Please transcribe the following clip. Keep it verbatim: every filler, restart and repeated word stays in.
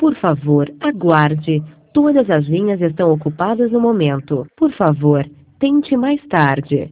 Por favor, aguarde. Todas as linhas estão ocupadas no momento. Por favor, tente mais tarde.